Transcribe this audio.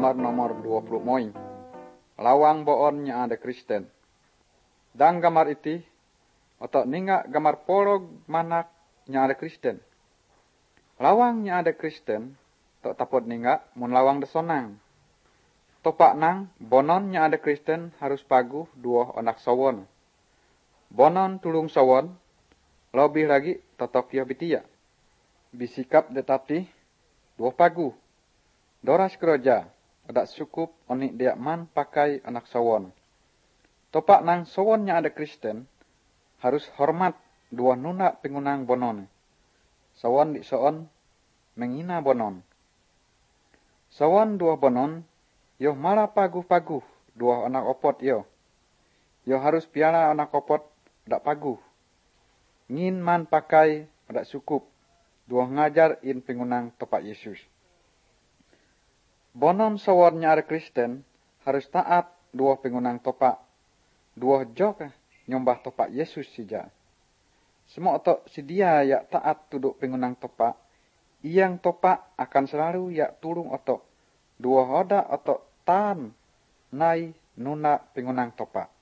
gamar nomor 20 moy. Lawang boon nya ada Kristen. Dan gamar iti, atau ninga gamar porog manak nya ada Kristen. Lawang nya ada Kristen, tok tapot ninga mun lawang desonang. Topak nang, bonon nya ada Kristen harus pagu dua onak sawon. Bonon tulung sawon, lebih lagi totok ya bitia. Bisikap detati dua pagu. Doras keroja, ada cukup onik dia man pakai anak sawon. Topak nang sawonnya ada Kristen, harus hormat dua nuna pengunang bonon. Sawon di soon mengina bonon. Sawon dua bonon, yo malah pagu-pagu dua anak opot yo. Yo harus piara anak opot dak pagu. Ngin man pakai ada cukup. Dua ngajar in pengunang topak Yesus. Bonon sawonnya ada Kristen harus taat dua pengunang topak. Dua jok nyombah topak Yesus sija. Semua otok sedia ya taat tuduk pengunang topak. Iyang topak akan selalu ya tulung otok. Dua hoda otok tan nai nuna pengunang topak.